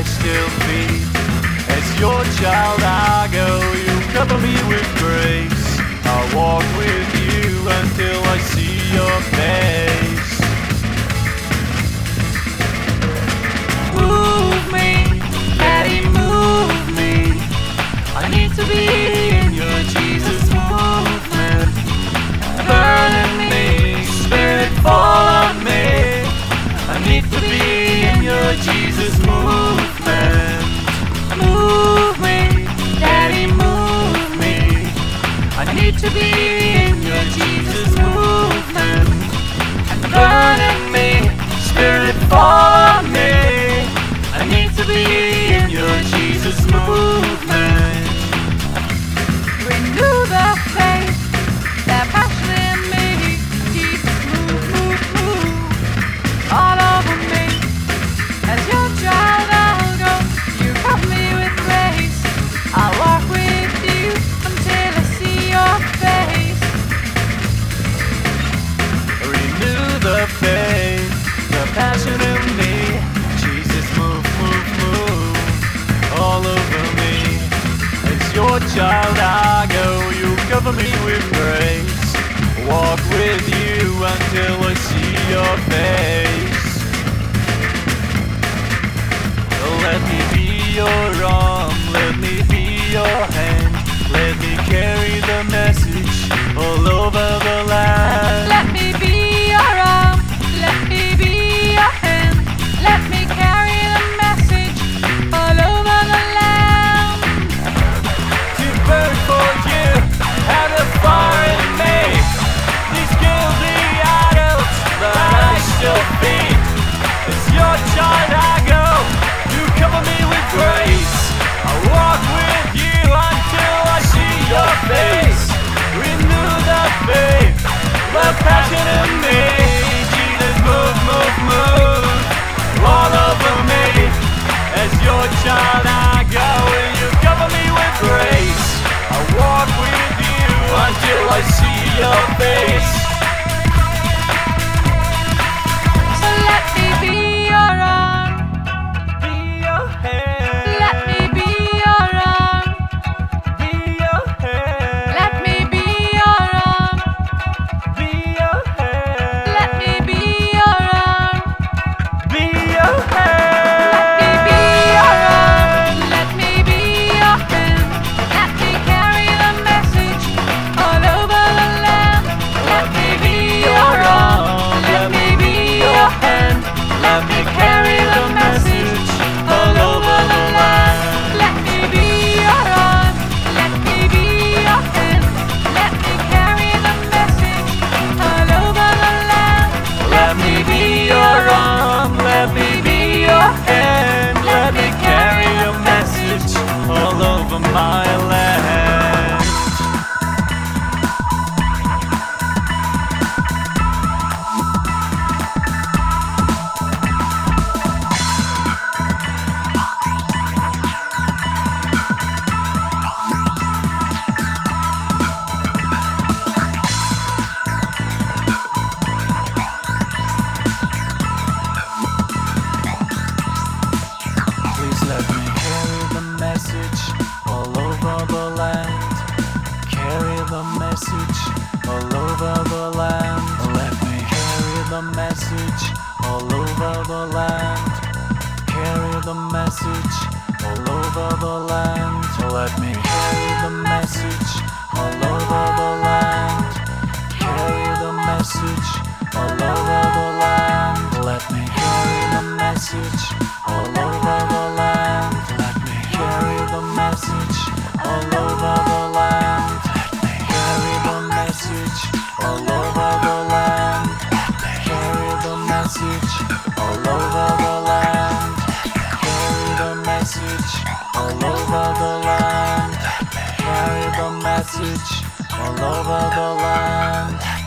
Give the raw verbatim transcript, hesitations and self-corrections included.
still feed. As your child I go, you cover me with grace. I'll walk with you until I see your face. Move me, Daddy, move me. I need to be in your Jesus movement. Burn in me, Spirit fall on me. I need to be in your Jesus movement. Move me, Daddy, move me. I need to be in your Jesus movement. Burn in me, Spirit fall on me. I need to be in your Jesus movement. Renew the faith, that passion in me. Jesus, move, move, move all over me. As your child I'll go, you cover me with grace. I'll walk with you until I see your face. Renew the faith, the passion in me. Jesus, move, move, move all over me. As your child I go, you cover me with grace. Walk with you until I see your face. Let me be your arm, let me be your hand. Let me carry the message all over the land. Let me be your arm, let me be your hand. Let me carry the message all over the land. To burn for you, have the fire in me. These guilty idols that I still feed. As your child I go, you cover me with grace. I walk with you until I see your face. Renew the faith, the passion in me. Jesus, move, move, move all over me. As your child I go, and you cover me with grace. I walk with you until I see your face. So let me be your arm, Be your hand. let me be your arm. Be your hand. Let me be your arm, Be your hand. let me be your arm. Be your hand. Let me be your arm, let me be your hand. Let me carry the message all over the land. Let me be your arm, let me be your hand. Let me carry the message all over the land. Let me be your arm, let me be your hand. Let me carry the message all over the land. Let me be your arm, let me be your hand. Let me carry your message all over my land. Please let me carry the message all over the land. Carry the message all over the land. Let me carry the message all over the land. Carry the message all over the land. Let me carry the message all over the land. Carry the message all over the land. Let me carry the message all over the land. Let me carry the message all over the land. Let me carry the message all over the land. Carry the message all over the land. Carry the message all over the land. Carry the message all over the land.